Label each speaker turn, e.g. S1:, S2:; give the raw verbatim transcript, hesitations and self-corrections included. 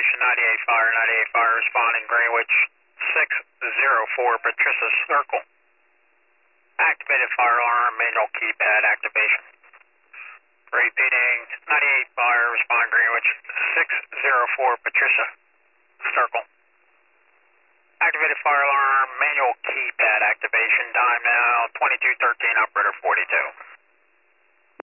S1: activation, ninety-eight fire, ninety-eight fire, responding Greenwich six zero four, Patricia Circle. Activated fire alarm, manual keypad activation. Repeating, ninety-eight fire, respond Greenwich six zero four, Patricia Circle. Activated fire alarm, manual keypad activation. Time now twenty-two thirteen, operator forty-two.